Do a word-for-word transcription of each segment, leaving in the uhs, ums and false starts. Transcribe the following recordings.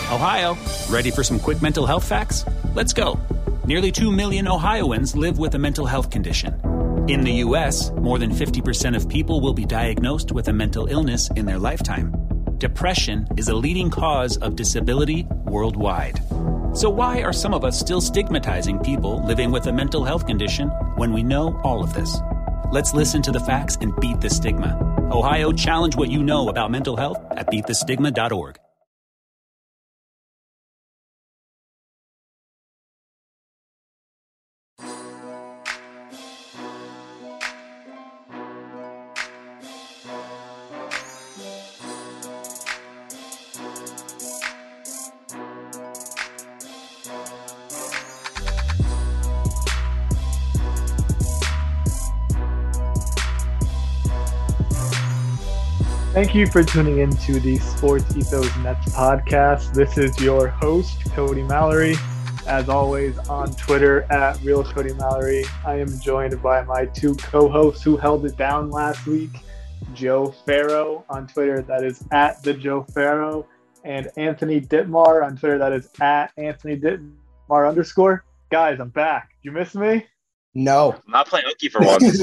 Ohio, ready for some quick mental health facts? Let's go. Nearly two million Ohioans live with a mental health condition. In the U S, more than fifty percent of people will be diagnosed with a mental illness in their lifetime. Depression is a leading cause of disability worldwide. So why are some of us still stigmatizing people living with a mental health condition when we know all of this? Let's listen to the facts and beat the stigma. Ohio, challenge what you know about mental health at beat the stigma dot org. Thank you for tuning into the Sports Ethos Nets podcast. This is your host, Cody Mallory. As always, on Twitter at Real Cody Mallory. I am joined by my two co-hosts who held it down last week, Joe Farrow on Twitter, that is at the Joe Farrow, and Anthony Dittmar on Twitter, that is at Anthony Dittmar underscore. Guys, I'm back. You miss me? No. I'm not playing hooky for once.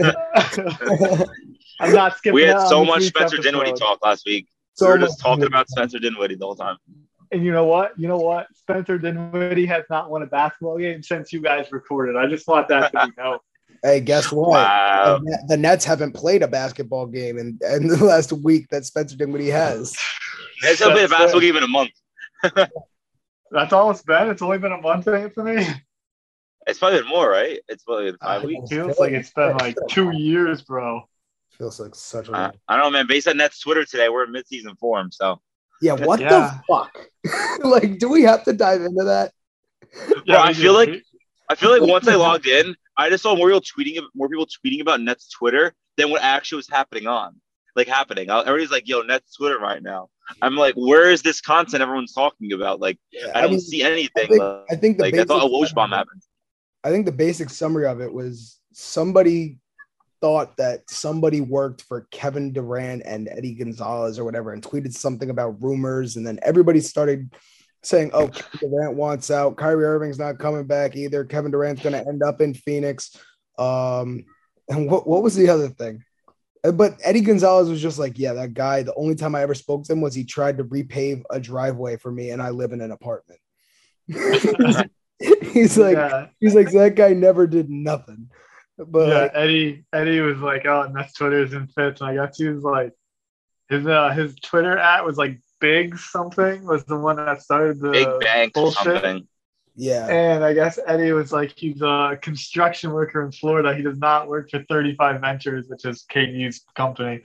I'm not skipping. We had out so on much this week's Spencer Dinwiddie episode. talk last week. So we were just much talking Dinwiddie. about Spencer Dinwiddie the whole time. And you know what? You know what? Spencer Dinwiddie has not won a basketball game since you guys recorded. I just want that to be known. Hey, guess what? Wow. The, the Nets haven't played a basketball game in, in the last week that Spencer Dinwiddie has. It's going to be a That's basketball it. game in a month. That's all it's been. It's only been a month, Anthony. It's probably been more, right? It's probably been five Uh, weeks. Feels like it's been like two years, bro. Feels like such a Uh, I don't know, man. Based on Nets Twitter today, we're in mid-season form, so. yeah. What Yeah. the fuck? Like, do we have to dive into that? Bro, I we feel just- like I feel like once I logged in, I just saw more people tweeting, more people tweeting about Nets Twitter than what actually was happening on, like happening. Everybody's like, "Yo, Nets Twitter right now." I'm like, where is this content everyone's talking about? Like, Yeah, I don't mean, see anything. I think, uh, I think the like, I thought a basic Woj bomb happened. I think the basic summary of it was somebody thought that somebody worked for Kevin Durant and Eddie Gonzalez or whatever and tweeted something about rumors. And then everybody started saying, oh, Kevin Durant wants out. Kyrie Irving's not coming back either. Kevin Durant's going to end up in Phoenix. Um, and what, what was the other thing? Uh, But Eddie Gonzalez was just like, yeah, that guy, the only time I ever spoke to him was he tried to repave a driveway for me and I live in an apartment. he's like, yeah, he's like, that guy never did nothing. But yeah. like, Eddie, Eddie was like, "Oh, Nets Twitter is in fits," and I guess he was like, his uh, his Twitter at was like Big something was the one that started the Big Bank or bullshit. something. yeah, And I guess Eddie was like, he's a construction worker in Florida. He does not work for thirty-five Ventures, which is K D's company.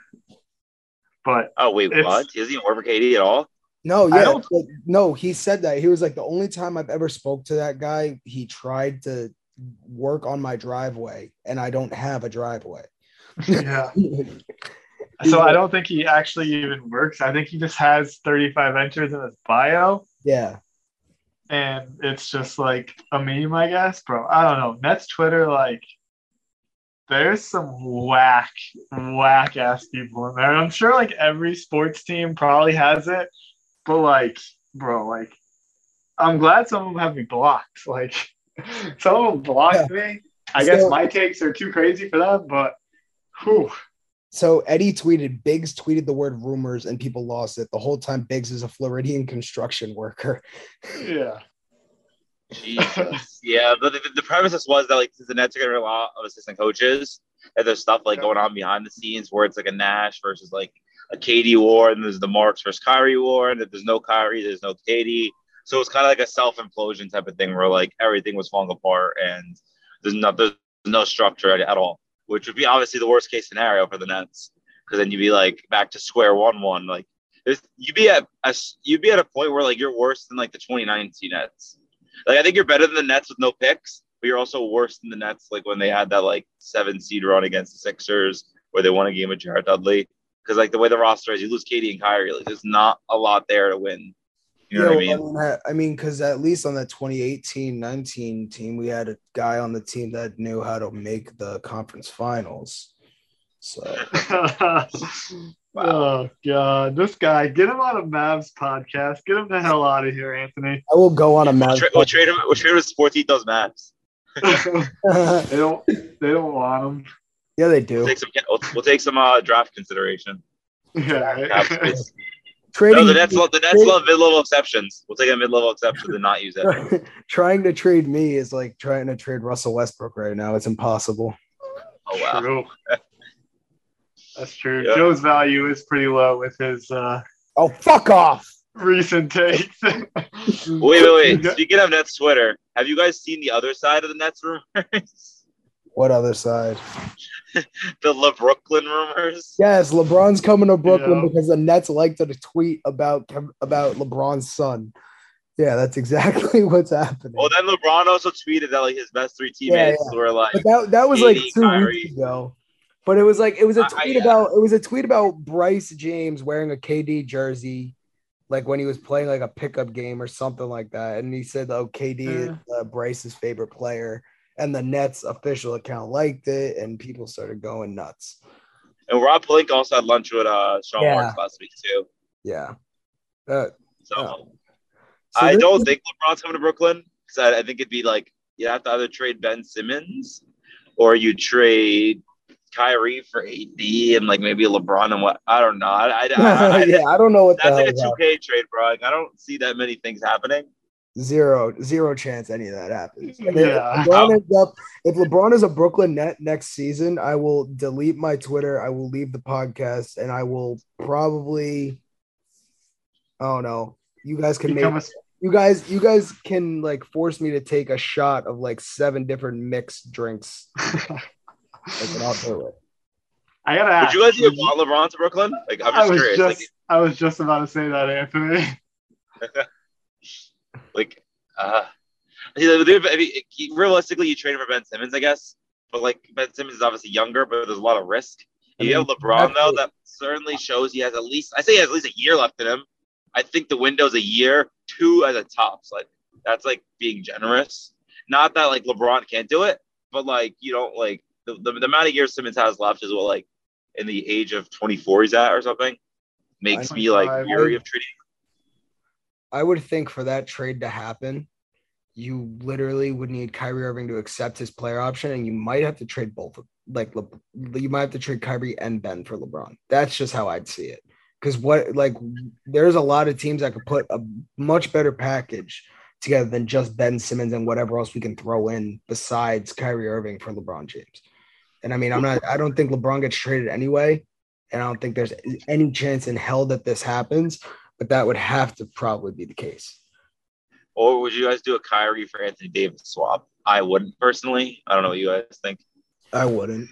But Oh wait, It's- what? He doesn't even work for K D at all. no, I yeah, don't- like, no, he said that he was like the only time I've ever spoke to that guy. He tried to work on my driveway, and I don't have a driveway. yeah. So I don't think he actually even works. I think he just has thirty-five Ventures in his bio. Yeah, And it's just like a meme, I guess, bro. I don't know. Nets Twitter, like, there's some whack, whack ass people in there. And I'm sure like every sports team probably has it, but like, bro, like, I'm glad some of them have me blocked. Like, some of them blocked me. I guess So- my takes are too crazy for them, but whew. so Eddie tweeted, Biggs tweeted the word rumors, and people lost it. The whole time Biggs is a Floridian construction worker. Yeah. Jesus. Yeah, but the, the premises was that like since the Nets are getting a lot of assistant coaches, and there's stuff like Yeah. going on behind the scenes where it's like a Nash versus like a K D war, and there's the Marks versus Kyrie war, and if there's no Kyrie, there's no K D. So it's kind of like a self-implosion type of thing where like everything was falling apart and there's no there's no structure at, at all, which would be obviously the worst case scenario for the Nets because then you'd be like back to square one one like there's, you'd be at a you'd be at a point where like you're worse than like the twenty nineteen Nets. Like I think you're better than the Nets with no picks, but you're also worse than the Nets like when they had that like seven seed run against the Sixers where they won a game with Jared Dudley. Because like the way the roster is, you lose K D and Kyrie, like there's not a lot there to win. You know Yeah, what I mean? well, I mean, because at least on that twenty eighteen nineteen team, we had a guy on the team that knew how to make the conference finals. So Wow. Oh God, this guy! Get him on a Mavs podcast. Get him the hell out of here, Anthony. I will go on a We'll, Mavs. tra- we'll trade him. We'll trade him with Sportitos Maps. they don't. They don't want him. Yeah, they We'll do. take some. We'll, we'll take some uh, draft consideration. Yeah. Cap space. Trading, No, the Nets. Love, the Nets love mid-level exceptions. We'll take a mid-level exception and not use it. trying to trade me is like trying to trade Russell Westbrook right now. It's impossible. Oh wow. True. That's true. Yeah. Joe's value is pretty low with his uh, Oh, fuck off! recent takes. Wait, wait, wait. Speaking of Nets Twitter, have you guys seen the other side of the Nets rumors? What other side? The LeBrooklyn rumors? Yes, LeBron's coming to Brooklyn Yeah. because the Nets liked to tweet about about LeBron's son. Yeah, that's exactly what's happening. Well, then LeBron also tweeted that like his best three teammates Yeah, yeah. were like, But that that was like K D, two Kyrie. weeks ago. But it was like it was a I- tweet I- about it was a tweet about Bryce James wearing a K D jersey, like when he was playing like a pickup game or something like that. And he said, "Oh, K D is uh, Bryce's favorite player," and the Nets official account liked it, and people started going nuts. and Rob Pelinka also had lunch with uh, Sean Yeah. Marks last week too. Yeah. Uh, So Yeah. so I this don't is- think LeBron's coming to Brooklyn because I, I think it'd be like you have to either trade Ben Simmons or you trade Kyrie for A D and like maybe LeBron and what I don't know. I, I, I, I, yeah, I don't know what the That's hell like a is two K trade, bro. Like, I don't see that many things happening. Zero, zero chance any of that happens. And Yeah. If LeBron, ends up, if LeBron is a Brooklyn Net next season, I will delete my Twitter. I will leave the podcast, and I will probably, I don't know. You guys can make Become a, you guys you guys can like force me to take a shot of like seven different mixed drinks. Like, and I'll do it. I gotta Would ask. you guys even want LeBron to Brooklyn? Like, I'm I just was curious. just I was just about to say that, Anthony. Like, like, uh, I mean, realistically, you trade him for Ben Simmons, I guess. But like, Ben Simmons is obviously younger, but there's a lot of risk. I You mean, have LeBron though, exactly. that certainly shows he has at least. I say he has at least a year left in him. I think the window's a year, two as a tops. Like that's like being generous. Not that like LeBron can't do it, but like you don't like the, the, the amount of years Simmons has left is what like in the age of twenty-four he's at or something. Makes me like twenty-five. weary of trading. I would think for that trade to happen, you literally would need Kyrie Irving to accept his player option, and you might have to trade both. Like Le, you might have to trade Kyrie and Ben for LeBron. That's just how I'd see it. Because what like there's a lot of teams that could put a much better package together than just Ben Simmons and whatever else we can throw in besides Kyrie Irving for LeBron James. And I mean, I'm not. I don't think LeBron gets traded anyway, and I don't think there's any chance in hell that this happens. But that would have to probably be the case. Or would you guys do a Kyrie for Anthony Davis swap? I wouldn't personally. I don't know what you guys think. I wouldn't.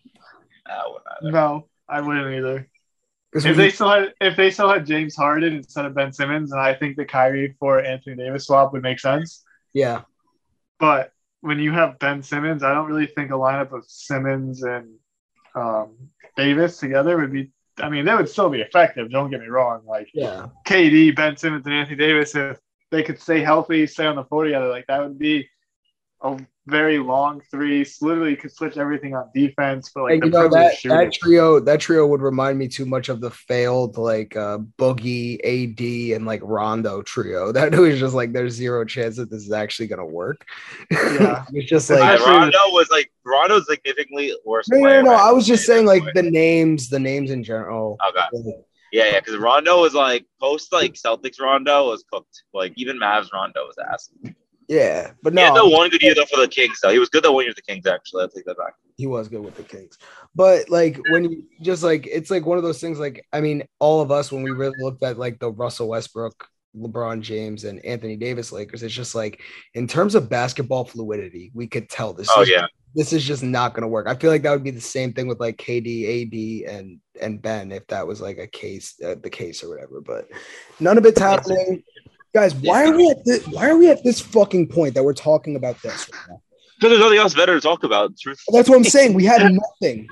I wouldn't either. No, I wouldn't either. 'Cause If we- they still had if they still had James Harden instead of Ben Simmons, and I think the Kyrie for Anthony Davis swap would make sense. yeah, But when you have Ben Simmons, I don't really think a lineup of Simmons and um, Davis together would be. I mean, they would still be effective. Don't get me wrong. Like yeah. K D, Ben Simmons, and Anthony Davis, if they could stay healthy, stay on the floor together, like that would be a very long three. Literally, could switch everything on defense, but like Hey, the you know privilege that shooting. that trio that trio would remind me too much of the failed like uh, Boogie, A D, and like Rondo trio. That was just like there's zero chance that this is actually gonna work. Yeah. It's just It's like Yeah, actually- Rondo was like Rondo's significantly worse. no, no, player, no, no. right? I was just saying like the names, the names in general. Okay. Yeah, yeah, because Rondo was like post like Celtics Rondo was cooked. Like even Mavs Rondo was ass. Yeah, but He had the no, one good year though for the Kings though. He was good that one year with the Kings actually. I'll take that back. he was good with the Kings. But like when you just like it's like one of those things. Like I mean, all of us when we really looked at like the Russell Westbrook, LeBron James, and Anthony Davis Lakers, it's just like in terms of basketball fluidity, we could tell this. Oh is, yeah. this is just not going to work. I feel like that would be the same thing with like K D, A D, and and Ben if that was like a case, uh, the case or whatever. But none of it's happening, guys. Why are we at this? Why are we at this fucking point that we're talking about this right now? Because there's nothing else better to talk about. Truth. That's what I'm saying. We had nothing.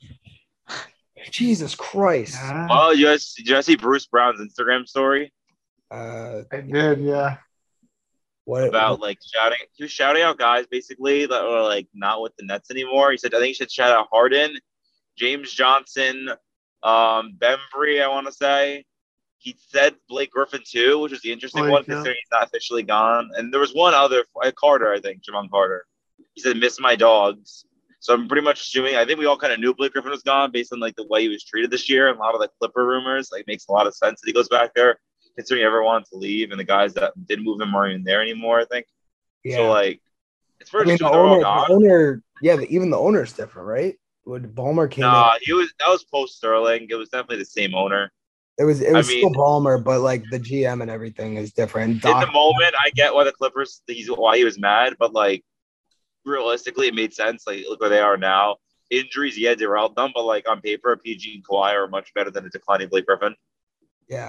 Jesus Christ. Yeah, Oh, you guys, did you guys see Bruce Brown's Instagram story Uh, I did. Yeah. what about like shouting? He was shouting out guys basically that were like not with the Nets anymore. He said, I think he should shout out Harden, James Johnson, Um, Bembry, I want to say. He said Blake Griffin too, which is the interesting Blake, one, yeah. considering he's not officially gone. And there was one other, uh, Carter, I think, Javon Carter. He said, miss my dogs. So I'm pretty much assuming, I think we all kind of knew Blake Griffin was gone based on like the way he was treated this year. And a lot of the Clipper rumors, like makes a lot of sense that he goes back there, considering everyone wanted to leave and the guys that did move him aren't even there anymore, I think. Yeah. So like, it's I pretty mean, sure the they're all owner, gone. the owner, yeah, the, even the owner's different, right? When Ballmer came Nah, in, he was that was post Sterling. It was definitely the same owner. it was it I was mean- still Ballmer, but like the G M and everything is different. In Doc, the moment, I get why the Clippers, he's why he was mad, but like realistically, it made sense. Like, look where they are now. Injuries, yeah, derailed them, but like on paper, P G and Kawhi are much better than a declining Blake Griffin. yeah,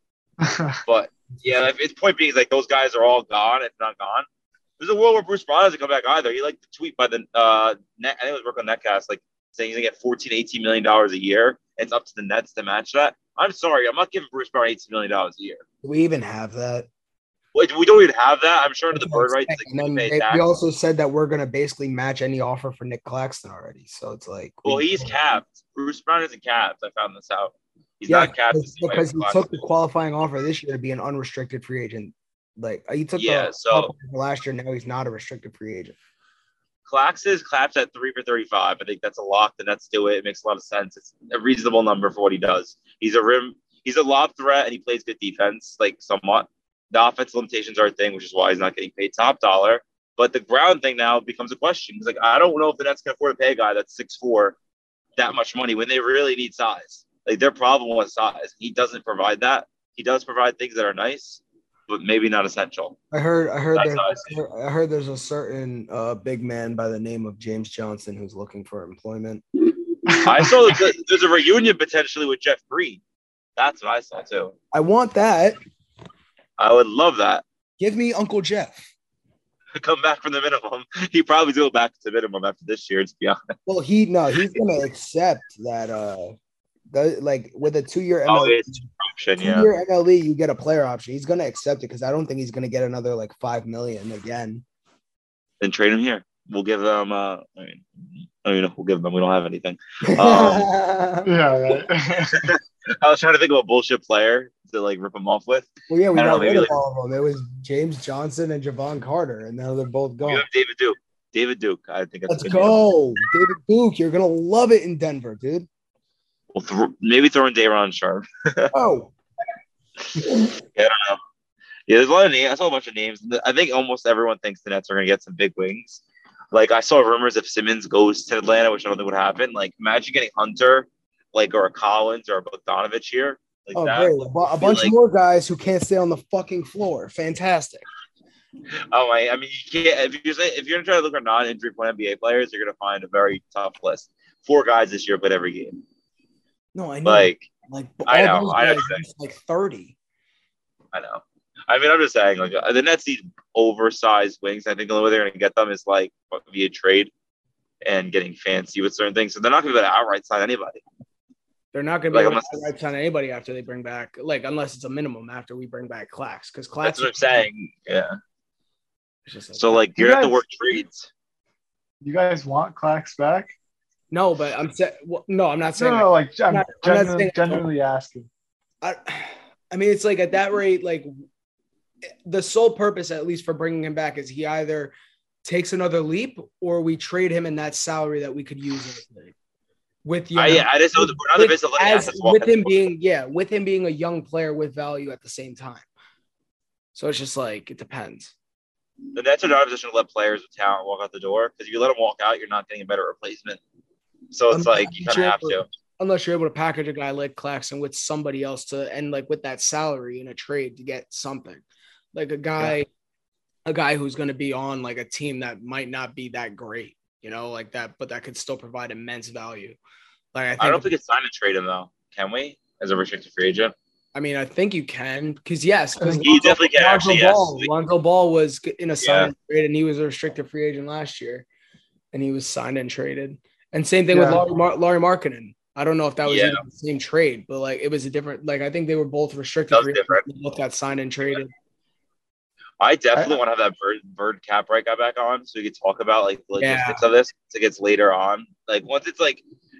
But yeah, if- its point being is like those guys are all gone, if not gone. There's a world where Bruce Brown doesn't come back either. He liked the tweet by the uh, net, I think it was Brooklyn Netcast, like saying he's gonna get fourteen, eighteen million dollars a year. It's up to the Nets to match that. I'm sorry, I'm not giving Bruce Brown eighteen million dollars a year. do we even have that? Wait, we don't even have that. I'm sure under the bird rights, like, And then we pay they, tax. we also said that we're gonna basically match any offer for Nick Claxton already. So it's like, Well, we- he's capped. Bruce Brown isn't capped. I found this out. He's yeah, not capped. the because, same way because as he Claxton took the is. qualifying offer this year to be an unrestricted free agent. Like he took Yeah, the so- qualifying offer last year. Now he's not a restricted free agent. Clax is clapped at three for thirty-five. I think that's a lock. The Nets do it. It makes a lot of sense. It's a reasonable number for what he does. He's a rim. He's a lob threat, and he plays good defense, like somewhat. The offensive limitations are a thing, which is why he's not getting paid top dollar. But the ground thing now becomes a question. He's like, I don't know if the Nets can afford to pay a guy that's six foot four that much money when they really need size. Like their problem was size. He doesn't provide that. He does provide things that are nice, but maybe not essential. I heard. I heard. That's There's, I heard there's a certain uh, big man by the name of James Johnson who's looking for employment. I saw that there's a reunion potentially with Jeff Green. That's what I saw too. I want that. I would love that. Give me Uncle Jeff. Come back from the minimum. He probably go back to the minimum after this year, to be honest. Well, he no, he's gonna accept that. Uh, the, like with a two-year M Oh, L E, it's option, yeah. two-year M L E, you get a player option. He's gonna accept it because I don't think he's gonna get another like five million again. Then trade him here. We'll give them. Uh, I mean, I don't even know if we'll give them. We don't have anything. Um, Yeah, right. I was trying to think of a bullshit player to like rip him off with. Well, yeah, we I don't got know, maybe rid of like- all of them. It was James Johnson and Javon Carter, and now they're both We gone. have David Duke. David Duke. I think that's Let's a good deal. go, David Duke. You're gonna love it in Denver, dude. We'll th- maybe throw in Dayron Sharp. Oh, Yeah, I don't know. Yeah, there's a lot of names. I saw a bunch of names. I think almost everyone thinks the Nets are going to get some big wings. Like, I saw rumors if Simmons goes to Atlanta, which I don't think would happen. Like, imagine getting Hunter, like, or a Collins or a Bogdanovich here. Like oh, that. great! A, bu- a bunch like- more guys who can't stay on the fucking floor. Fantastic. Oh my! I mean, you can't. If you're saying, if you're gonna try to look at non-injury point N B A players, you're gonna find a very tough list. Four guys this year played every game. No, I know. Like, Like I all know, those I know guys what used like thirty. I know. I mean, I'm just saying, like, uh, the Nets need oversized wings. I think the only way they're gonna get them is like via trade and getting fancy with certain things. So they're not gonna be able to outright sign anybody. They're not going to be Like, able to unless- outright sign anybody after they bring back, like, unless it's a minimum after we bring back Clax. Because Clax, That's what I'm saying. Yeah. is just like, So like, You you're gonna have to guys- work trades. You guys want Clax back? no, but I'm saying, well, no, I'm not saying. No, no, like I'm, not- I'm not genuinely, saying- genuinely asking. I, I mean, it's like at that rate, like the sole purpose, at least for bringing him back, is he either takes another leap or we trade him in that salary that we could use in the league. With you I, know, yeah, I just know that we're not the with, business of letting as, assets walk with on the him board. being yeah, with him being a young player with value at the same time. So it's just like it depends. The Nets are not in a position to let players with talent walk out the door because if you let them walk out, you're not getting a better replacement. So it's I'm like you kind of have to. Unless you're able to package a guy like Claxton with somebody else to and like with that salary in a trade to get something. Like a guy, Yeah. a guy who's going to be on like a team that might not be that great, you know, like that, but that could still provide immense value. Like I think I don't know if we can sign and trade him though. Can we? As a restricted free agent? I mean, I think you can because yes, because He definitely can, actually, yes. Ball, Lonzo Ball was in a sign Yeah. and trade, and he was a restricted free agent last year, and he was signed and traded. And same thing with Yeah. Laurie, Mar- Laurie Markkinen. I don't know if that was Yeah. even the same trade, but like it was a different. Like I think they were both restricted. That was free agents. different. They both got signed and traded. I definitely I- want to have that bird bird cap right guy back on so we could talk about like the Yeah. logistics of this. It gets later on. Like once it's like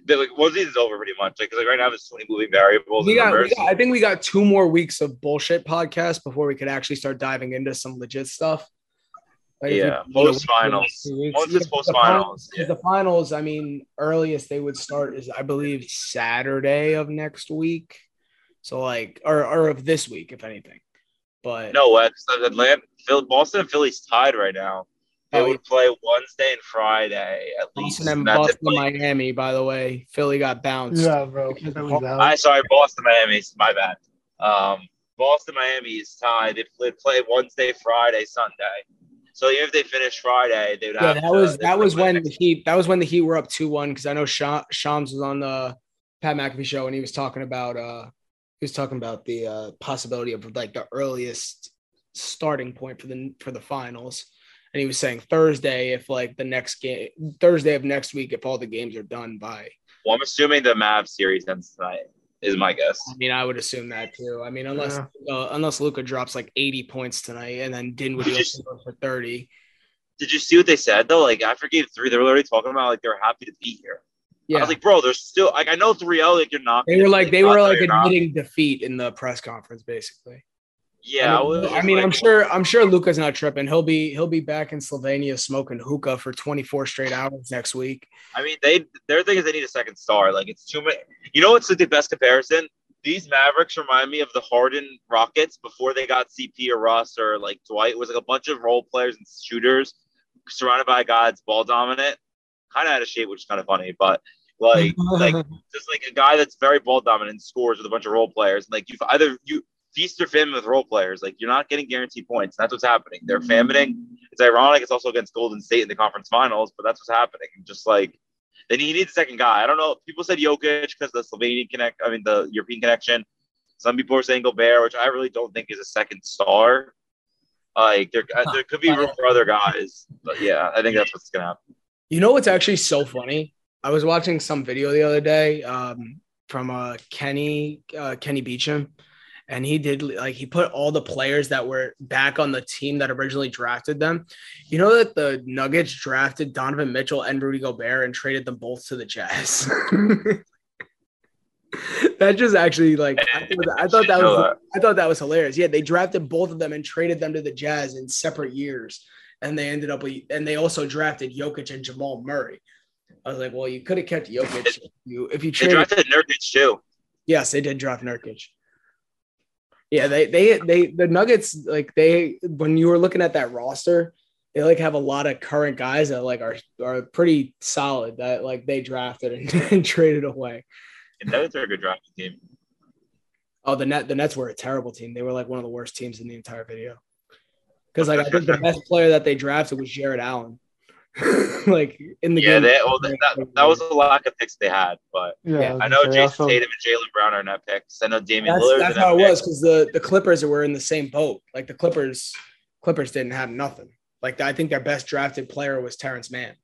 the like one season's over pretty much. Like, 'cause, like right now, there's so many moving variables. We and got, we numbers. got, I think we got two more weeks of bullshit podcasts before we could actually start diving into some legit stuff. Like yeah, we, post finals. Once it's post finals, yeah. The finals, I mean, earliest they would start is I believe Saturday of next week. So like, or or of this week, if anything. But no, it's Atlanta, Phil, Boston and Philly's tied right now. They oh, would play Wednesday and Friday at least. Boston and and that's Boston, Miami. By the way, Philly got bounced. Yeah, bro. I sorry, Boston, Miami. My bad. Um, Boston, Miami is tied. They play, play Wednesday, Friday, Sunday. So even if they finish Friday, they would yeah, have. that to, was that was when next. the Heat. That was when the Heat were up two one because I know Shams was on the Pat McAfee show and he was talking about uh he was talking about the uh, possibility of like the earliest starting point for the for the finals. And he was saying Thursday, if like the next game, Thursday of next week, if all the games are done by. Well, I'm assuming the Mavs series ends tonight, is my guess. I mean, I would assume that too. I mean, unless yeah. uh, unless Luka drops like eighty points tonight and then Dinwiddie goes for thirty. Did you see what they said though? Like after game three, they were already talking about like they're happy to be here. Yeah. I was like, bro, there's still like I know three oh, like you're not. They were like they were like admitting not. defeat in the press conference, basically. Yeah, I mean, I mean like, I'm sure I'm sure Luka's not tripping. He'll be he'll be back in Slovenia smoking hookah for twenty-four straight hours next week. I mean, they their thing is they need a second star. Like it's too many. You know what's like the best comparison? These Mavericks remind me of the Harden Rockets before they got C P or Russ or like Dwight. It was like a bunch of role players and shooters surrounded by a guy that's ball dominant, kind of out of shape, which is kind of funny, but like like just like a guy that's very ball dominant scores with a bunch of role players. And like you either you. feast or famine with role players. Like you're not getting guaranteed points. That's what's happening. They're famining. It's ironic. It's also against Golden State in the conference finals, but that's what's happening. Just like then he needs a second guy. I don't know. People said Jokic because the Slovenian connect. I mean the European connection. Some people are saying Gobert, which I really don't think is a second star. Like there, there could be room for other guys, but yeah, I think that's what's gonna happen. You know what's actually so funny? I was watching some video the other day um, from uh, Kenny uh, Kenny Beecham. And he did like he put all the players that were back on the team that originally drafted them. You know that the Nuggets drafted Donovan Mitchell and Rudy Gobert and traded them both to the Jazz. That just actually like I thought, I thought that was I thought that was hilarious. Yeah, they drafted both of them and traded them to the Jazz in separate years, and they ended up with, and they also drafted Jokic and Jamal Murray. I was like, well, you could have kept Jokic if you if you traded. They drafted Nurkic too. Yes, they did draft Nurkic. Yeah, they they they the Nuggets like they when you were looking at that roster, they like have a lot of current guys that like are are pretty solid that like they drafted and, and traded away. And Nuggets are a good drafting team. Oh, the net the Nets were a terrible team. They were like one of the worst teams in the entire video. Because like I think the best player that they drafted was Jared Allen. Like in the yeah, game. They, well, that, that was a lack of picks they had, but yeah, I know Jason also, Tatum and Jaylen Brown are net picks. I know Damian that's, Lillard. That's how it was because the, the Clippers were in the same boat. Like the Clippers, Clippers didn't have nothing. Like I think their best drafted player was Terrence Mann.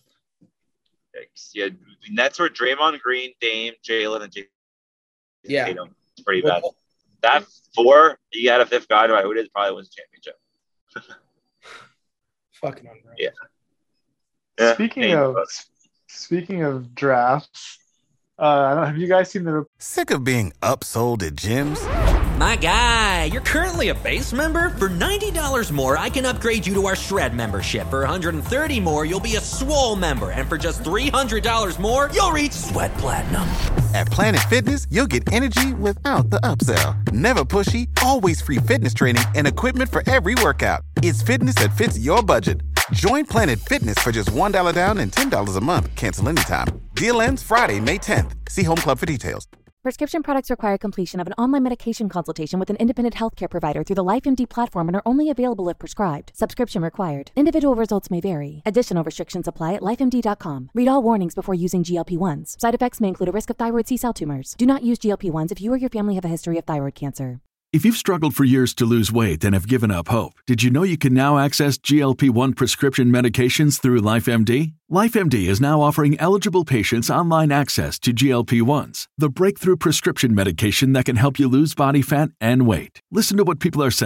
Yeah, Nets were Draymond Green, Dame, Jaylen, and Jason yeah. Tatum. It's pretty bad. That four, you had a fifth guy, no matter who it is, probably wins the championship. Fucking unreal. Yeah. Yeah, speaking of speaking of drafts, uh, have you guys seen the? Sick of being upsold at gyms? My guy, you're currently a base member. For ninety dollars more, I can upgrade you to our Shred membership. For one hundred thirty dollars more, you'll be a Swole member, and for just three hundred dollars more, you'll reach Sweat Platinum. At Planet Fitness, you'll get energy without the upsell. Never pushy, always free fitness training and equipment for every workout. It's fitness that fits your budget. Join Planet Fitness for just one dollar down and ten dollars a month. Cancel anytime. Deal ends Friday, May tenth. See Home Club for details. Prescription products require completion of an online medication consultation with an independent healthcare provider through the LifeMD platform and are only available if prescribed. Subscription required. Individual results may vary. Additional restrictions apply at life M D dot com. Read all warnings before using G L P ones. Side effects may include a risk of thyroid C-cell tumors. Do not use G L P ones if you or your family have a history of thyroid cancer. If you've struggled for years to lose weight and have given up hope, did you know you can now access G L P one prescription medications through LifeMD? LifeMD is now offering eligible patients online access to G L P ones, the breakthrough prescription medication that can help you lose body fat and weight. Listen to what people are saying.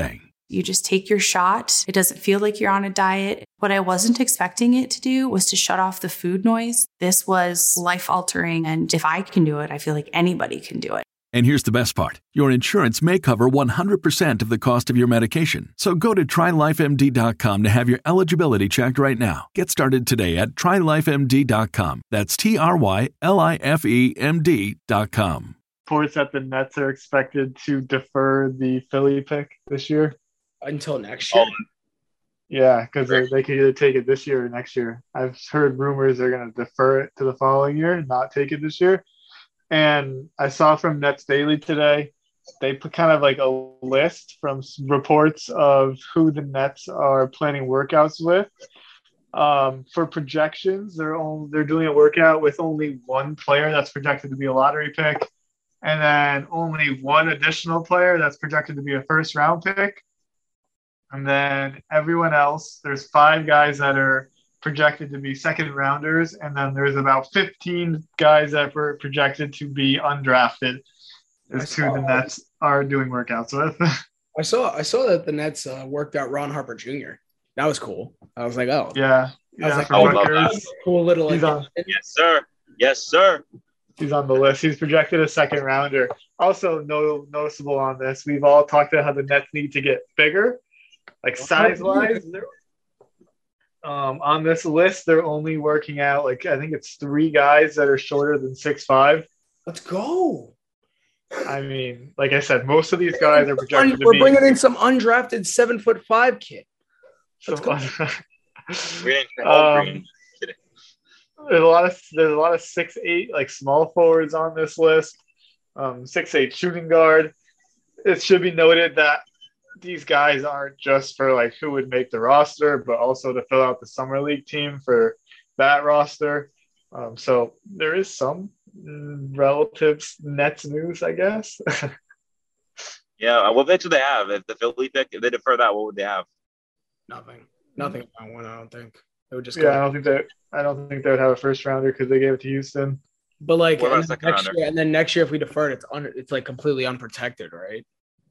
You just take your shot. It doesn't feel like you're on a diet. What I wasn't expecting it to do was to shut off the food noise. This was life-altering, and if I can do it, I feel like anybody can do it. And here's the best part. Your insurance may cover one hundred percent of the cost of your medication. So go to try life M D dot com to have your eligibility checked right now. Get started today at try life M D dot com. That's T R Y L I F E M D dot com. Reports that the Nets are expected to defer the Philly pick this year. Until next year? Oh, Yeah, because they, they could either take it this year or next year. I've heard rumors they're going to defer it to the following year and not take it this year. And I saw from Nets Daily today, they put kind of like a list from s- reports of who the Nets are planning workouts with. Um, for projections, they're only, they're doing a workout with only one player that's projected to be a lottery pick, and then only one additional player that's projected to be a first round pick. And then everyone else, there's five guys that are projected to be second rounders, and then there's about fifteen guys that were projected to be undrafted. Is who the Nets are doing workouts with. I saw I saw that the Nets uh, worked out Ron Harper Junior That was cool. I was like, oh, yeah, I was yeah. like, For I would love Rutgers, cool little. he's Like, on. yes, sir. Yes, sir. He's on the list. He's projected a second rounder. Also, no noticeable on this. We've all talked about how the Nets need to get bigger, like size wise. Um, on this list, they're only working out like I think it's three guys that are shorter than six five. Let's go. I mean, like I said, most of these guys are projected to We're be. bringing in some undrafted seven foot five kid. Let's go. Green, Um, green. There's a lot of there's a lot of six eight like small forwards on this list. Um, six eight shooting guard. It should be noted that these guys aren't just for like who would make the roster, but also to fill out the summer league team for that roster. Um, so there is some mm, relative Nets news, I guess. Yeah, what picks would they have? If the Philly pick, if they defer that, what would they have? Nothing. Nothing about one, I don't think. It would just yeah, go. I don't think that I don't think they would have a first rounder because they gave it to Houston. But like What about and then second next rounder? year, and then next year if we defer it, it's un, it's like completely unprotected, right?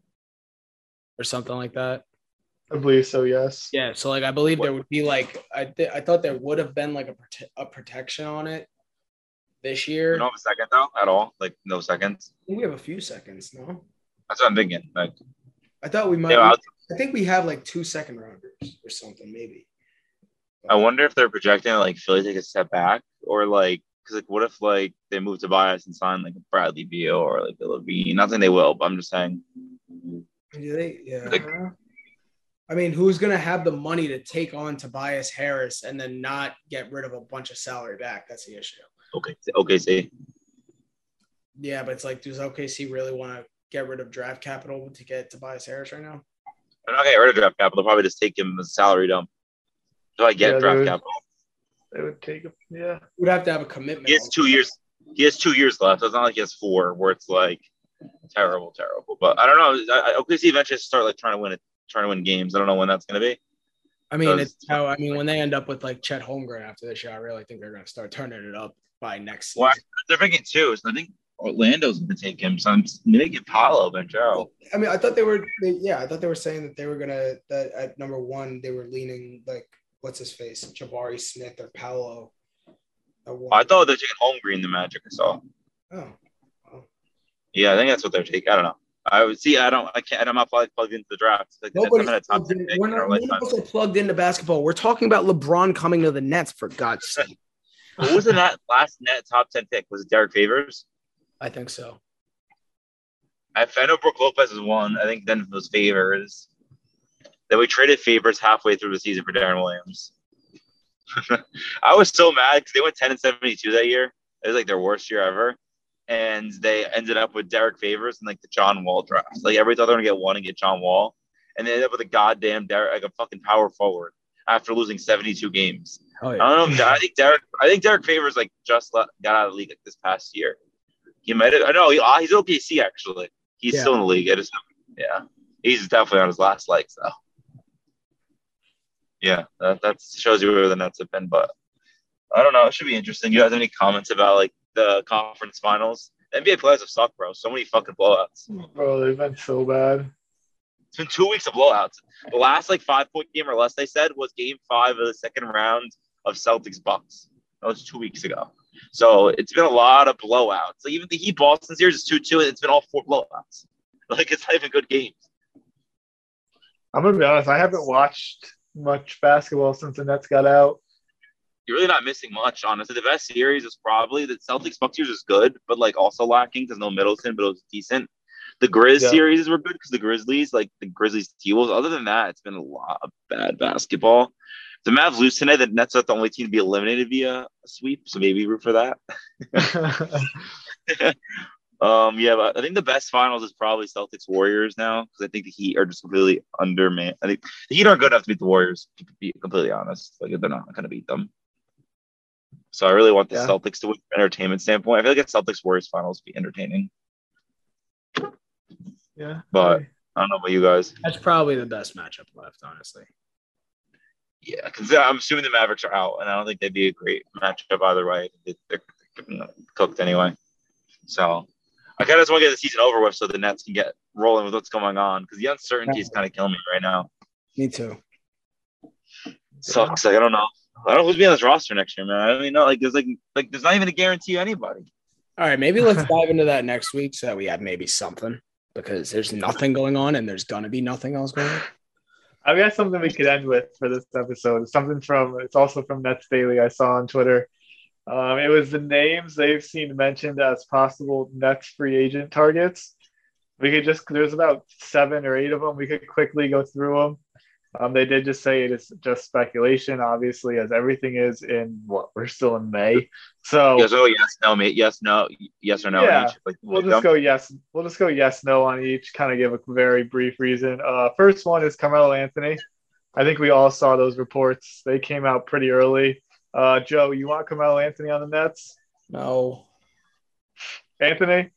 Or something like that. I believe so. Yes. Yeah. So like I believe What- there would be like I th- I thought there would have been like a prote- a protection on it this year. You don't have a second though at all, like no seconds. I think we have a few seconds. No, That's what I'm thinking. Like, I thought we might. yeah, I'll- I think we have like two second rounders or something, maybe. I wonder if they're projecting like Philly take a step back, or like because like what if like they move Tobias and sign like a Bradley Beal or like a Levine? Not saying they will, but I'm just saying. Do they? Yeah. Like- I mean, who's gonna have the money to take on Tobias Harris and then not get rid of a bunch of salary back? That's the issue. Okay, okay, see. Yeah, but it's like, does O K C really want to get rid of draft capital to get Tobias Harris right now? They're not getting rid of draft capital. They'll probably just take him as a salary dump. So I get Yeah, draft they would- capital. They would take a, yeah. We'd have to have a commitment. He has two years. He has two years left. It's not like he has four, where it's like terrible, terrible. But I don't know. I, I, O K C eventually has to start like trying to win it, trying to win games. I don't know when that's going to be. I mean, Does- it's how I mean when they end up with like Chet Holmgren after this year, I really think they're going to start turning it up by next season. Well, they're picking two, so I think Orlando's going to take him. So I'm maybe get Paolo Banchero. I mean, I thought they were, they, yeah, I thought they were saying that they were gonna that at number one they were leaning like what's his face, Jabari Smith or Paolo. at one. I thought they're taking Holmgren, the Magic. I saw. Oh, Yeah, I think that's what they're taking. I don't know. I would see. I don't. I can't. I'm not plugged, plugged into the draft. Like, nobody. that's not a top ten pick We're in not our none lifetime. of us are plugged into basketball. We're talking about LeBron coming to the Nets for God's sake. What was the net, last net top ten pick? Was it Derek Favors? I think so. I, I know Brooke Lopez is one. I think then it was Favors. Then we traded Favors halfway through the season for Darren Williams. I was so mad because they went ten and seventy-two that year. It was like their worst year ever. And they ended up with Derek Favors and like the John Wall draft. Like everybody thought they were going to get one and get John Wall. And they ended up with a goddamn Derek, like a fucking power forward after losing seventy-two games. Oh, I don't know. I think Derek, I think Derek Favors like just let, got out of the league like this past year. He might have, I know he, he's O K C actually. He's Yeah. still in the league. I just, yeah, he's definitely on his last legs though. Yeah, that that shows you where the Nets have been. But I don't know. It should be interesting. You guys have any comments about like the conference finals? The N B A playoffs have sucked, bro. So many fucking blowouts. Bro, they've been so bad. It's been two weeks of blowouts. The last like five point game or less they said was game five of the second round of Celtics Bucks. That was two weeks ago. So it's been a lot of blowouts. Like even the Heat Boston series is two two, and it's been all four blowouts. Like it's not even good games. I'm gonna be honest. I haven't watched much basketball since the Nets got out. You're really not missing much, honestly. The best series is probably the Celtics Bucks series is good, but like also lacking because no Middleton, but it was decent. The Grizz Yeah. series were good because the Grizzlies, like the Grizzlies T-Wolves. Other than that, it's been a lot of bad basketball. The Mavs lose tonight. The Nets are the only team to be eliminated via a sweep, so maybe root for that. um, yeah, but I think the best finals is probably Celtics Warriors now because I think the Heat are just completely undermanned. I think the Heat aren't good enough to beat the Warriors. To be completely honest, like they're not going to beat them. So I really want the Yeah. Celtics to win from an entertainment standpoint. I feel like a Celtics Warriors finals would be entertaining, Yeah, but I don't know about you guys. That's probably the best matchup left, honestly. Yeah, because I'm assuming the Mavericks are out, and I don't think they'd be a great matchup either way. They're cooked anyway. So I kind of just want to get the season over with so the Nets can get rolling with what's going on because the uncertainty is kind of killing me right now. Me too. Sucks. Like, I don't know. I don't know who's be on this roster next year, man. I don't even know. Like, there's like, like, there's not even a guarantee of anybody. All right, maybe let's dive into that next week so that we have maybe something because there's nothing going on and there's gonna be nothing else going on. I've got something we could end with for this episode. It's something from it's also from Nets Daily I saw on Twitter. Um, it was the names they've seen mentioned as possible Nets free agent targets. We could just there's about seven or eight of them. We could quickly go through them. Um, they did just say it is just speculation, obviously, as everything is in what we're still in May. So Yes, oh, yes, no, mate. Yes, no, yes or no. Yeah, on each. Like, we'll like just them. go yes. We'll just go yes, no on each. Kind of give a very brief reason. Uh, first one is Carmelo Anthony. I think we all saw those reports. They came out pretty early. Uh, Joe, you want Carmelo Anthony on the Nets? No. Anthony?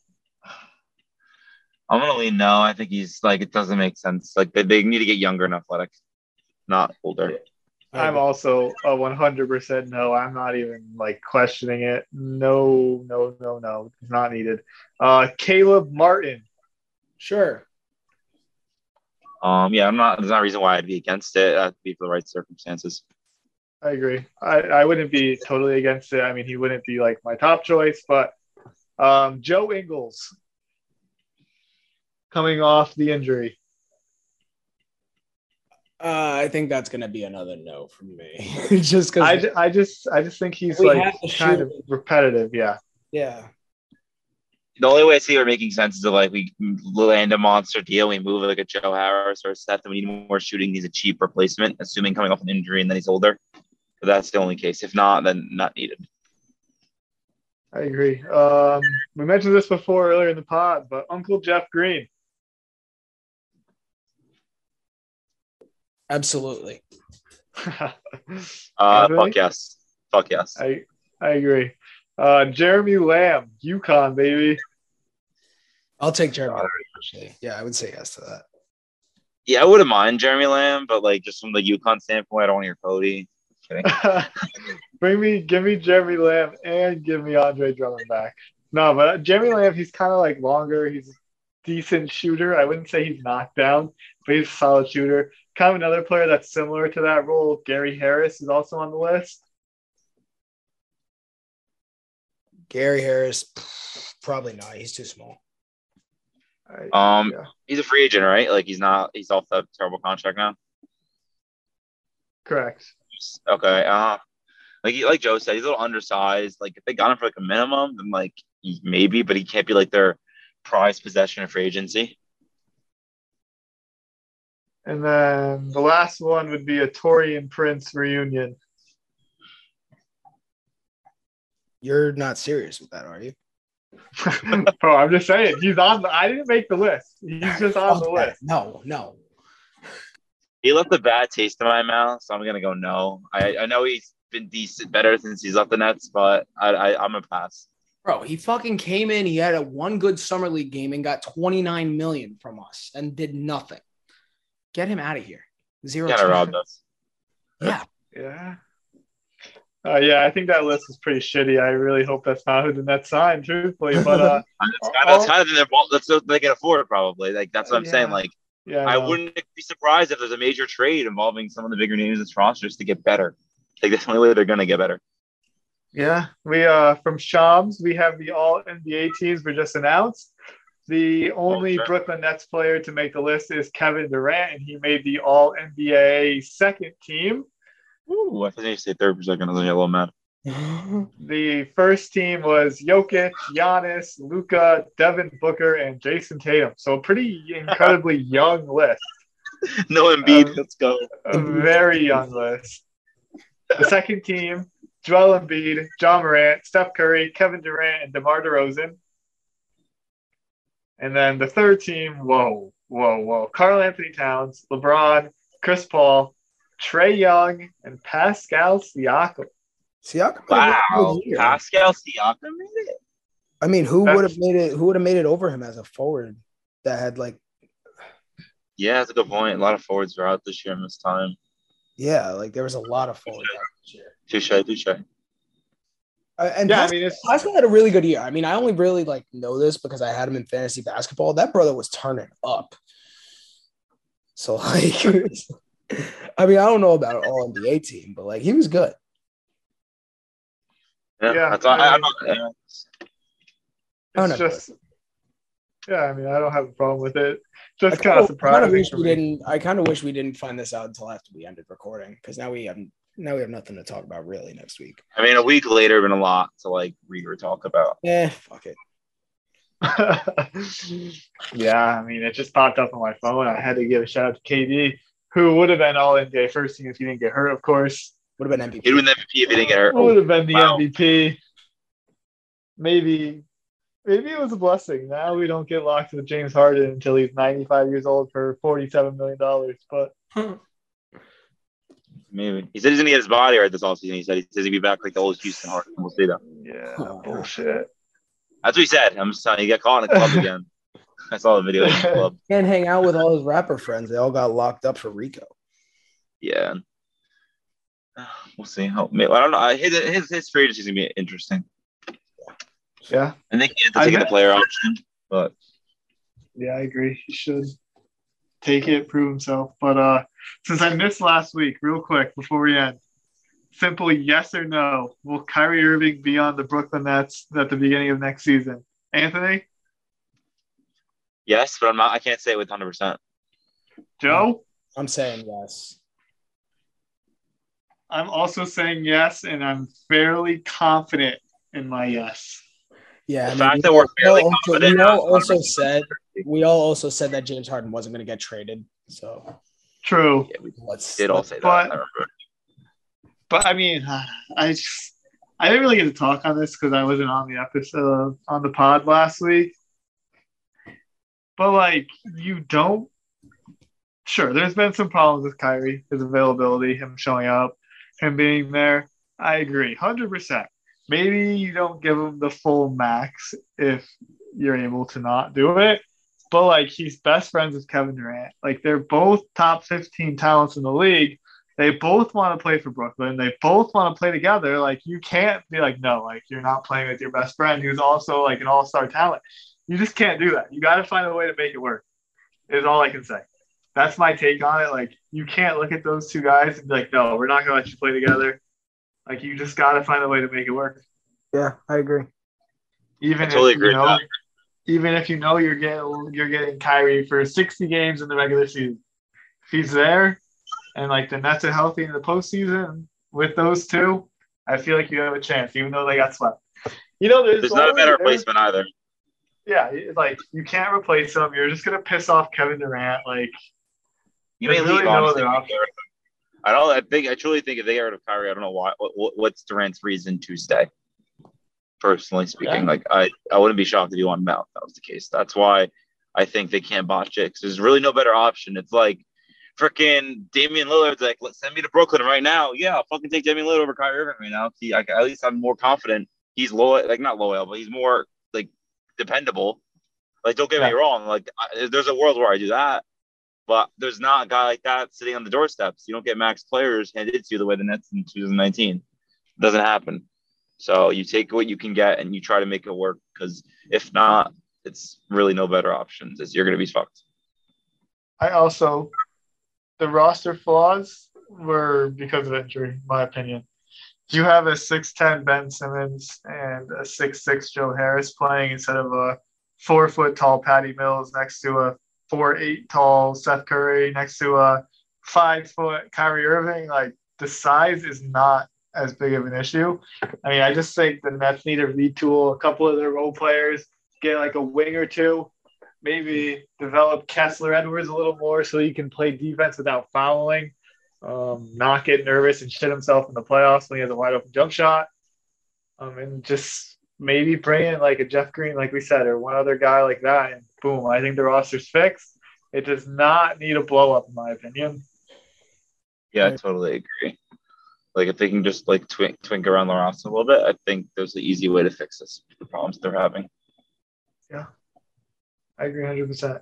I'm gonna lean no. I think he's like it doesn't make sense. Like they, they need to get younger and athletic, not older. I'm also a one hundred percent no. I'm not even like questioning it. No, no, no, no. It's not needed. Uh, Caleb Martin. Sure. Um, yeah, I'm not. There's not a reason why I'd be against it. It has to be for the right circumstances. I agree. I, I wouldn't be totally against it. I mean, he wouldn't be like my top choice, but um, Joe Ingles coming off the injury. Uh, I think that's gonna be another no from me. Just because I, ju- I just I just think he's We like have to kind shoot of him. repetitive. Yeah. yeah. The only way I see her making sense is if like we land a monster deal, we move like a Joe Harris or a Seth, and we need more shooting. He's a cheap replacement, assuming coming off an injury and then he's older. But that's the only case. If not, then not needed. I agree. Um, we mentioned this before earlier in the pod, but Uncle Jeff Green. Absolutely. Uh, Anthony? fuck yes. Fuck yes. I I agree. Uh, Jeremy Lamb, UConn, baby. I'll take Jeremy. Uh, Actually, yeah, I would say yes to that. Yeah, I wouldn't mind Jeremy Lamb, but like just from the UConn standpoint, I don't want to hear Cody. Kidding. Bring me, give me Jeremy Lamb and give me Andre Drummond back. No, but Jeremy Lamb, he's kind of like longer. He's a decent shooter. I wouldn't say he's knocked down, but he's a solid shooter. Kind of another player that's similar to that role. Gary Harris is also on the list. Gary Harris, probably not. He's too small. I, Um, yeah, he's a free agent, right? Like he's not. He's off the terrible contract now. correct. Okay. Uh, like he, like Joe said, he's a little undersized. Like if they got him for like a minimum, then like he, maybe, but he can't be like their prized possession of free agency. And then the last one would be a Torian Prince reunion. You're not serious with that, are you? Bro, I'm just saying he's on. The, I didn't make the list. He's just on Fuck the that. list. No, no. He left a bad taste in my mouth, so I'm gonna go no. I, I know he's been decent, better since he's left the Nets, but I, I I'm a pass. Bro, he fucking came in. He had a one good summer league game and got twenty-nine million from us and did nothing. Get him out of here. Zero. Kind of chance. robbed us. Yeah. Yeah. Uh, yeah, I think that list is pretty shitty. I really hope that's not who the Nets signed, truthfully. But uh, That's kind of, that's kind of their fault. That's what they can afford, probably. Like that's what I'm Yeah. saying. Like Yeah, I, I know. wouldn't be surprised if there's a major trade involving some of the bigger names in this roster just to get better. Like that's the only way they're gonna get better. Yeah, we uh from Shams, we have the all N B A teams were just announced. The only sure. Brooklyn Nets player to make the list is Kevin Durant, and he made the all N B A second team. Ooh, I think you say third for a second. I was a little mad. The first team was Jokic, Giannis, Luka, Devin Booker, and Jason Tatum. So a pretty incredibly young list. No Embiid. Um, Let's go. A very young list. The second team, Joel Embiid, John Morant, Steph Curry, Kevin Durant, and DeMar DeRozan. And then the third team, whoa, whoa, whoa. Karl Anthony Towns, LeBron, Chris Paul, Trae Young, and Pascal Siakam. Siakam. Wow, Pascal Siakam made it. I mean, who That's- would have made it? Who would have made it over him as a forward that had like? Yeah, that's a good point. A lot of forwards are out this year in this time. Yeah, like there was a lot of forwards out this year. Touche, touche. Uh, and Yeah, I Pascal, mean, it's Pascal had a really good year. I mean, I only really like know this because I had him in fantasy basketball. That brother was turning up. So like, I mean, I don't know about an all N B A team, but like he was good. Yeah, Yeah, that's all. I I, mean- I, I, I don't it's know. just, yeah, I mean, I don't have a problem with it. I Just kind kind of of, kind of surprising. wish for we me. didn't. I kind of wish we didn't find this out until after we ended recording because now we have now we have nothing to talk about really next week. I mean, a week later, been a lot to like read or talk about. Eh, fuck it. Yeah, I mean, it just popped up on my phone. I had to give a shout out to K D, who would have been all N B A first team if he didn't get hurt, of course. Would have been M V P. He'd win the M V P if he didn't get hurt. Would have been the Wow. M V P. Maybe, maybe it was a blessing. Now we don't get locked with James Harden until he's ninety-five years old for forty-seven million dollars. But Maybe he said he's gonna get his body right this offseason. He said he says he'd be back like the old Houston Harden. We'll see that. yeah, bullshit. That's what he said. I'm just telling you, he got caught in a club again. I saw the video in the club. Can't hang out with all his rapper friends. They all got locked up for Rico. Yeah. We'll see. How, I don't know. I- His his, his free agency is gonna be interesting. Yeah, I think he had to I take the bet- player option, but yeah, I agree. He should take it, prove himself. But uh, since I missed last week, real quick before we end, simple yes or no: will Kyrie Irving be on the Brooklyn Nets at the beginning of next season? Anthony, yes, but I'm not. I can't say it with one hundred percent. Joe. I'm saying yes. I'm also saying yes, and I'm fairly confident in my yes. Yeah, The I mean, fact we that we're all- fairly we all also, confident we all is also one hundred percent. said we all also said that James Harden wasn't going to get traded. So True. Yeah, we let's did all say that. But- I remember. But I mean, I just I didn't really get to talk on this because I wasn't on the episode on the pod last week. But like, you don't. Sure, there's been some problems with Kyrie, his availability, him showing up, him being there. I agree, one hundred percent. Maybe you don't give him the full max if you're able to not do it. But like, he's best friends with Kevin Durant. Like, they're both top fifteen talents in the league. They both want to play for Brooklyn. They both want to play together. Like, you can't be like, no, like, you're not playing with your best friend who's also like an all-star talent. You just can't do that. You got to find a way to make it work, is all I can say. That's my take on it. Like, you can't look at those two guys and be like, no, we're not going to let you play together. Like, you just got to find a way to make it work. yeah, I agree. Even I totally if, agree you with know, that. even if you know you're getting you're getting Kyrie for sixty games in the regular season, if he's there and like the Nets are healthy in the postseason with those two, I feel like you have a chance, even though they got swept. You know, there's, There's not a always- better there's- replacement either. Yeah, it's like you can't replace them. You're just gonna piss off Kevin Durant. Like, You may There's leave, really no honestly. other if you get rid of him. I don't. I think. I truly think if they get rid of Kyrie, I don't know why. What, what's Durant's reason to stay? Personally speaking, Yeah. like I, I wouldn't be shocked if he wanted out. If that was the case. That's why I think they can't botch it. 'Cause there's really no better option. It's like freaking Damian Lillard's like, let's send me to Brooklyn right now. Yeah, I'll fucking take Damian Lillard over Kyrie Irving right now. See, I, at least I'm more confident. He's loyal, like not loyal, but he's more like dependable. Like, don't get me Yeah. wrong. Like, I, there's a world where I do that. But there's not a guy like that sitting on the doorsteps. You don't get max players handed to you the way the Nets in twenty nineteen. It doesn't happen. So you take what you can get and you try to make it work. Because if not, it's really no better options. It's, you're going to be fucked. I also, the roster flaws were because of injury, in my opinion. You have a six ten Ben Simmons and a six six Joe Harris playing instead of a four foot tall Patty Mills next to a four eight tall Seth Curry next to a five foot Kyrie Irving. Like, the size is not as big of an issue. I mean, I just think the Nets need to retool a couple of their role players, get like a wing or two, maybe develop Kessler Edwards a little more so he can play defense without fouling, um, not get nervous and shit himself in the playoffs when he has a wide open jump shot, um, and just maybe bring in like a Jeff Green, like we said, or one other guy like that, and boom, I think the roster's fixed. It does not need a blow up, in my opinion. Yeah, I totally agree. Like, if they can just like twink, twink around the roster a little bit, I think there's an easy way to fix this, the problems they're having. Yeah, I agree one hundred percent.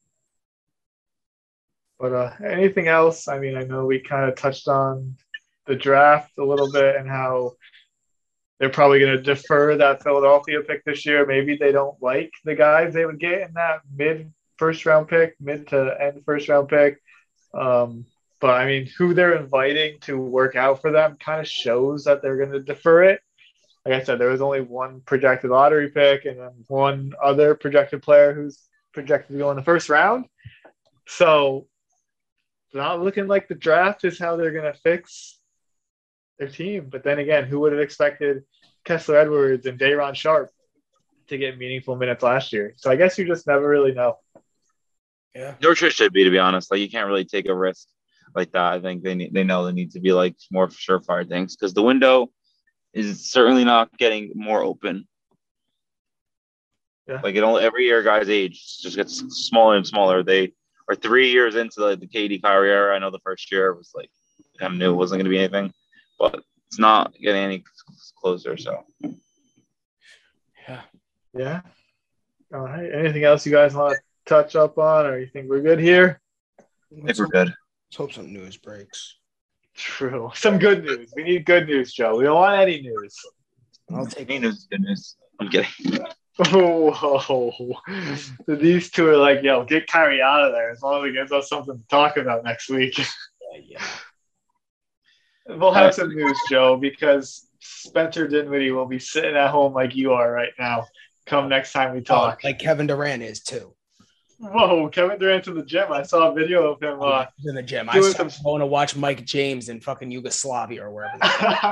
But uh, anything else? I mean, I know we kind of touched on the draft a little bit and how they're probably going to defer that Philadelphia pick this year. Maybe they don't like the guys they would get in that mid first round pick, mid to end first round pick. Um, but I mean, who they're inviting to work out for them kind of shows that they're going to defer it. Like I said, there was only one projected lottery pick and then one other projected player who's projected to go in the first round. So it's not looking like the draft is how they're going to fix their team. But then again, who would have expected Kessler Edwards and Day'Ron Sharpe to get meaningful minutes last year? So I guess you just never really know. Yeah. Nor should be, to be honest. Like, you can't really take a risk like that. I think they need, they know they need to be like more surefire things because the window is certainly not getting more open. Yeah. Like, it only every year guys age just gets smaller and smaller. They are three years into the, the K D Kyrie era. I know the first year was like kind of knew it wasn't going to be anything, but it's not getting any closer. So yeah, yeah. All right. Anything else you guys want to touch up on, or you think we're good here? I think we're good. Let's hope some news breaks. True. Some good news. We need good news, Joe. We don't want any news. I'll take any news. Good news. I'm kidding. Oh, these two are like, yo, get Kyrie out of there as long as he gives us something to talk about next week. Yeah, yeah. We'll have some news, Joe, because Spencer Dinwiddie will be sitting at home like you are right now come next time we talk. Oh, like Kevin Durant is too. Whoa, Kevin Durant's in the gym. I saw a video of him. Uh, He's in the gym. I saw him going to watch Mike James in fucking Yugoslavia or wherever.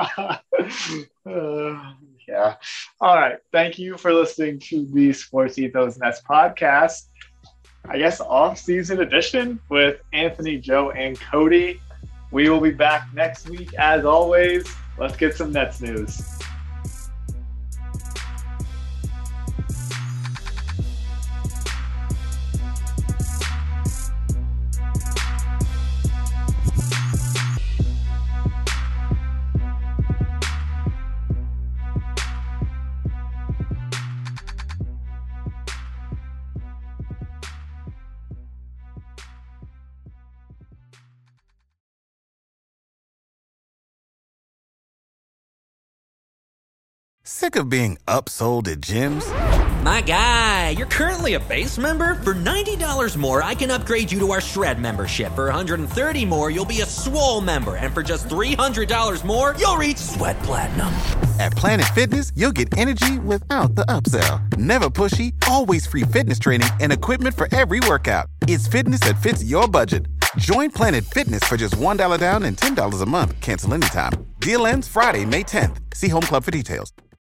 uh, yeah. All right. Thank you for listening to the Sports Ethos Nets podcast. I guess off-season edition with Anthony, Joe, and Cody. We will be back next week. As always, let's get some Nets news. Sick of being upsold at gyms? My guy, you're currently a base member? For ninety dollars more, I can upgrade you to our Shred membership. For one hundred thirty dollars more, you'll be a Swole member. And for just three hundred dollars more, you'll reach Sweat Platinum. At Planet Fitness, you'll get energy without the upsell. Never pushy, always free fitness training and equipment for every workout. It's fitness that fits your budget. Join Planet Fitness for just one dollar down and ten dollars a month. Cancel anytime. Deal ends Friday, May tenth. See Home Club for details.